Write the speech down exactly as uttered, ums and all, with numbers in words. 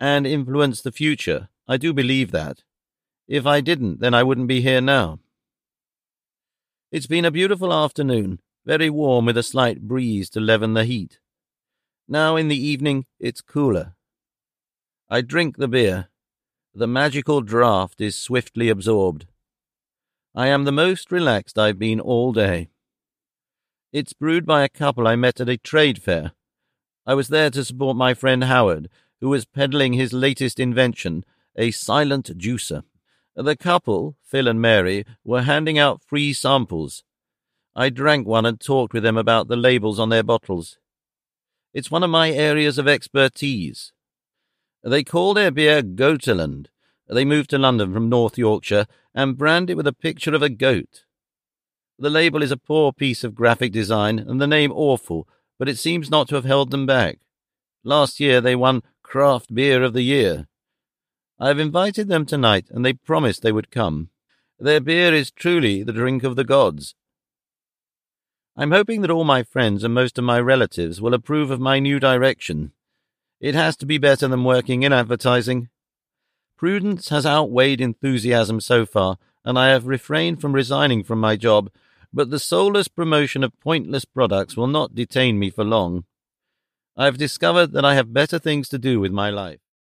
and influence the future. I do believe that. If I didn't, then I wouldn't be here now. It's been a beautiful afternoon, very warm with a slight breeze to leaven the heat. Now in the evening it's cooler. I drink the beer. The magical draught is swiftly absorbed. I am the most relaxed I've been all day. It's brewed by a couple I met at a trade fair. I was there to support my friend Howard, who was peddling his latest invention, a silent juicer. The couple, Phil and Mary, were handing out free samples. I drank one and talked with them about the labels on their bottles. It's one of my areas of expertise. They call their beer Goaterland. They moved to London from North Yorkshire and brand it with a picture of a goat. The label is a poor piece of graphic design and the name awful, but it seems not to have held them back. Last year they won Craft Beer of the Year. I have invited them tonight, and they promised they would come. Their beer is truly the drink of the gods. I'm hoping that all my friends and most of my relatives will approve of my new direction. It has to be better than working in advertising. Prudence has outweighed enthusiasm so far, and I have refrained from resigning from my job, but the soulless promotion of pointless products will not detain me for long. I have discovered that I have better things to do with my life.